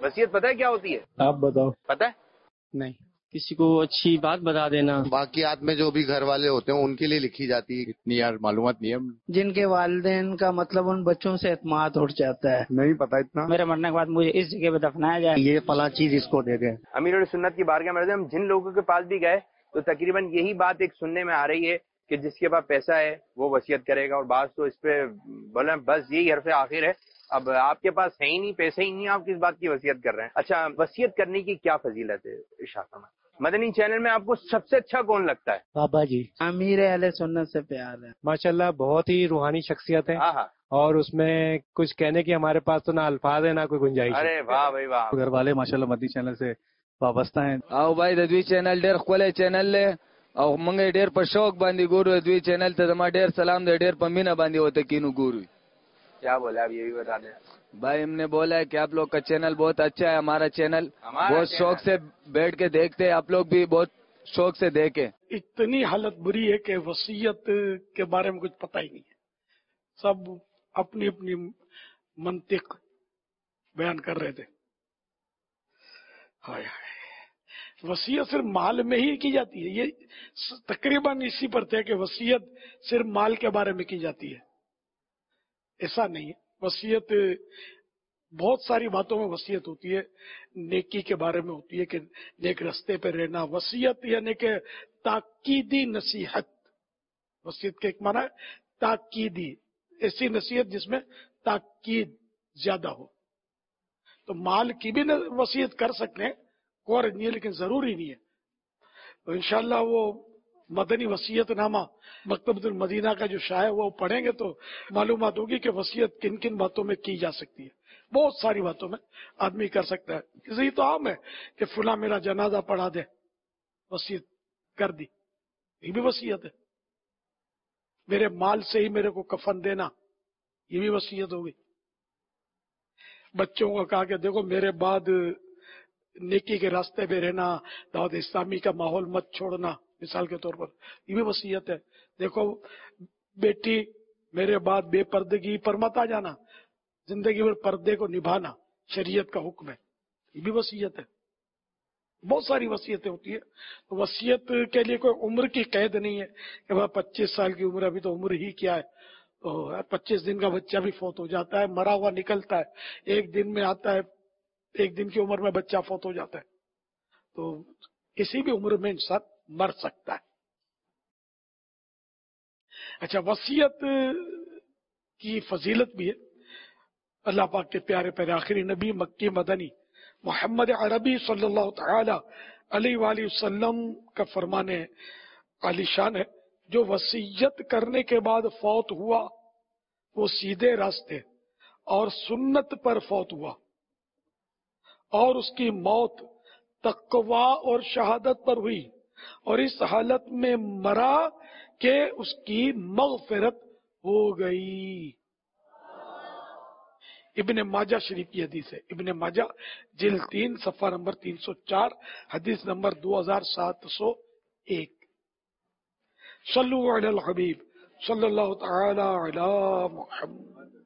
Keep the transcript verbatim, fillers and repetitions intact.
وصیت پتہ ہے کیا ہوتی ہے؟ آپ بتاؤ. پتہ ہے؟ نہیں. کسی کو اچھی بات بتا دینا. واقعات میں جو بھی گھر والے ہوتے ہیں ان کے لیے لکھی جاتی ہے. اتنی یار معلومات نہیں ہے. جن کے والدین کا مطلب ان بچوں سے اعتماد اٹھ جاتا ہے. نہیں پتا اتنا. میرے مرنے کے بعد مجھے اس جگہ پہ دفنایا جائے, یہ فلاں چیز اس کو دے دیں. امیر سنت کی بارگاہ میں ہم جن لوگوں کے پاس بھی گئے تو تقریباً یہی بات ایک سننے میں آ رہی ہے کہ جس کے پاس پیسہ ہے وہ وصیت کرے گا, اور بعض تو اس پہ بولے بس یہی حرف آخر ہے, اب آپ کے پاس ہے ہی نہیں, پیسے ہی نہیں, آپ کس بات کی وصیت کر رہے ہیں. اچھا, وصیت کرنے کی کیا فضیلت ہے ارشاد فرمائیں. مدنی چینل میں آپ کو سب سے اچھا کون لگتا ہے؟ بابا جی. امیر اہل سنت سے پیار ہے. ماشاءاللہ بہت ہی روحانی شخصیت ہے, ہاں ہاں, اور اس میں کچھ کہنے کی ہمارے پاس تو نہ الفاظ ہے نہ کوئی گنجائش. ارے واہ بھائی واہ. گھر والے ماشاءاللہ مدنی چینل سے وابستہ ہیں. او بھائی د دوی چینل ډیر ښکلی چینل دی او موږ یې ډیر په شوق باندې ګورو. دوی چینل ته زما ډیر سلام دی, ډیر په مینه باندې وته کینو ګورو. کیا بولا آپ یہ بھی بتا دیں. بھائی ہم نے بولا ہے کہ آپ لوگ کا چینل بہت اچھا ہے, ہمارا چینل بہت شوق سے بیٹھ کے دیکھتے ہیں, آپ لوگ بھی بہت شوق سے دیکھیں. اتنی حالت بری ہے کہ وصیت کے بارے میں کچھ پتہ ہی نہیں ہے, سب اپنی اپنی منطق بیان کر رہے تھے. ہائے ہائے, وصیت صرف مال میں ہی کی جاتی ہے. یہ تقریباً اسی پر تھے کہ وصیت صرف مال کے بارے میں کی جاتی ہے. ایسا نہیں ہے, وصیت بہت ساری باتوں میں وصیت ہوتی ہے. نیکی کے بارے میں ہوتی ہے کہ نیک رستے پہ رہنا. وصیت یعنی کہ تاکیدی نصیحت. وصیت کا ایک معنی ہے تاکیدی, ایسی نصیحت جس میں تاکید زیادہ ہو. تو مال کی بھی وصیت کر سکتے ہیں, کوئی نہیں ہے, لیکن ضروری نہیں ہے. تو انشاءاللہ وہ مدنی وصیت نامہ مکتبۃ المدینہ کا جو شائع وہ پڑھیں گے تو معلومات ہوگی کہ وصیت کن کن باتوں میں کی جا سکتی ہے. بہت ساری باتوں میں آدمی کر سکتا ہے. یہی تو عام ہے کہ فلاں میرا جنازہ پڑھا دے, وصیت کر دی, یہ بھی وصیت ہے. میرے مال سے ہی میرے کو کفن دینا, یہ بھی وصیت ہو گئی. بچوں کو کہا کہ دیکھو میرے بعد نیکی کے راستے پہ رہنا, دعوت اسلامی کا ماحول مت چھوڑنا, مثال کے طور پر, یہ بھی وصیت ہے. دیکھو بیٹی میرے بعد بے پردگی پر مت آ جانا, زندگی بھر پردے کو نبھانا شریعت کا حکم ہے, یہ بھی وصیت ہے. بہت ساری وصیتیں ہوتی ہے. وصیت کے لیے کوئی عمر کی قید نہیں ہے کہ بھائی پچیس سال کی عمر, ابھی تو عمر ہی کیا ہے, تو پچیس دن کا بچہ بھی فوت ہو جاتا ہے, مرا ہوا نکلتا ہے, ایک دن میں آتا ہے, ایک دن کی عمر میں بچہ فوت ہو جاتا ہے. تو کسی بھی عمر میں انسان مر سکتا ہے. اچھا, وصیت کی فضیلت بھی ہے. اللہ پاک کے پیارے پیارے آخری نبی مکی مدنی محمد عربی صلی اللہ تعالی علیہ وآلہ وسلم کا فرمان عالی شان ہے, جو وصیت کرنے کے بعد فوت ہوا وہ سیدھے راستے اور سنت پر فوت ہوا, اور اس کی موت تقوی اور شہادت پر ہوئی, اور اس حالت میں مرا کہ اس کی مغفرت ہو گئی. ابن ماجہ شریف کی حدیث ہے. ابن ماجہ جلد تین صفحہ نمبر تین سو چار, حدیث نمبر دو ہزار سات سو ایک. صلو علی الحبیب صلی اللہ تعالی علی محمد.